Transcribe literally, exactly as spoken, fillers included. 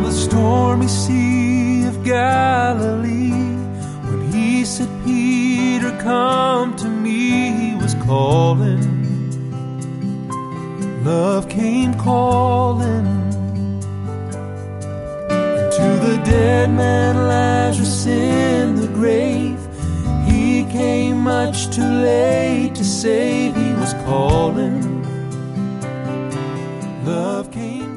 on the stormy sea of Galilee, when he said, Peter, come to me, he was calling. Love came calling. And to the dead man Lazarus in the grave, he came much too late to save. He was calling. Love came